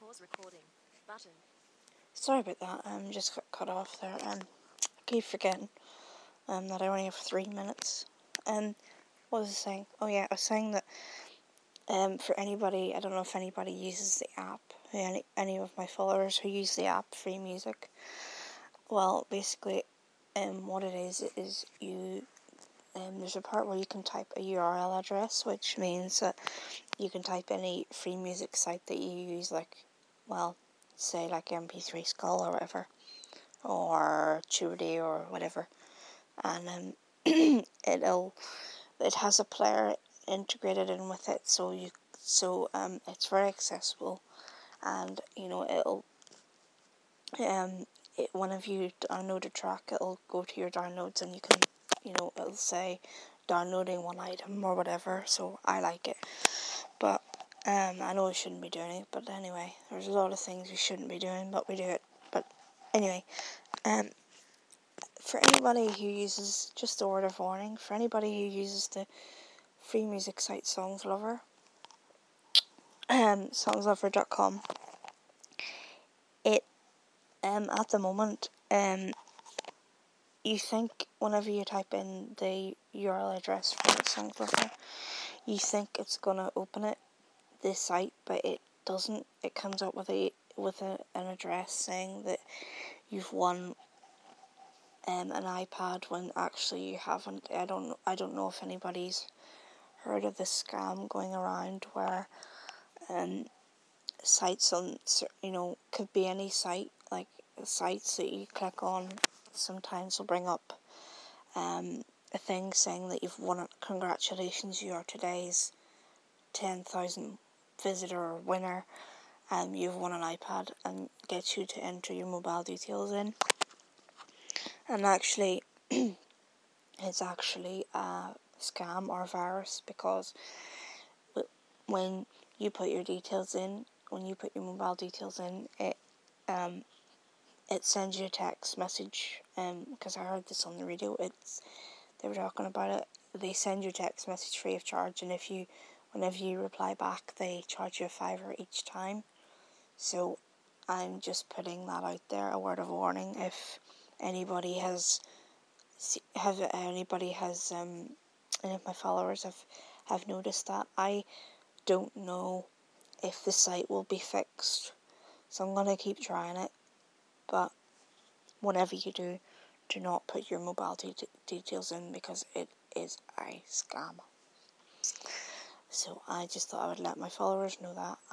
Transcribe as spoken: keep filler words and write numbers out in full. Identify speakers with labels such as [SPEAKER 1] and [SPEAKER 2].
[SPEAKER 1] Sorry about that, I um, just got cut off there. Um, I keep forgetting um, that I only have three minutes. Um, what was I saying? Oh yeah, I was saying that um, for anybody, I don't know if anybody uses the app, any, any of my followers who use the app, Free Music. Well, basically, um, what it is, is you, um, there's a part where you can type a U R L address, which means that you can type any free music site that you use, like, well, say like M P three Skull or whatever, or Tuity or whatever, and um, it'll, it has a player integrated in with it, so you, so um, it's very accessible, and you know it'll, um, it, whenever you download a track, it'll go to your downloads, and you can, you know, it'll say downloading one item or whatever. So I like it, but um, I know I shouldn't be doing it, but anyway, there's a lot of things we shouldn't be doing, but we do it. But anyway, um, for anybody who uses, just a word of warning, for anybody who uses the free music site SongsLover, um, songslover dot com, it, um, at the moment, um, you think whenever you type in the U R L address for SongsLover, you think it's gonna open it, this site, but it doesn't. It comes up with a with a, an address saying that you've won um, an iPad when actually you haven't. I don't I don't know if anybody's heard of this scam going around where um, sites on, you know, could be any site, like sites that you click on sometimes will bring up um, a thing saying that you've won it. Congratulations, you are today's ten thousand visitor winner. Um, you've won an iPad, and get you to enter your mobile details in. And actually, it's actually a scam or virus, because when you put your details in, when you put your mobile details in, it um it sends you a text message. Um, because I heard this on the radio. It's they were talking about it. They send you a text message free of charge, and if you, whenever you reply back, they charge you a fiver each time. So I'm just putting that out there, a word of warning. If anybody has, have anybody has, um, any of my followers have, have noticed that, I don't know if the site will be fixed. So I'm going to keep trying it. But whenever you do, do not put your mobile de- details in, because it is a scam. So I just thought I would let my followers know that.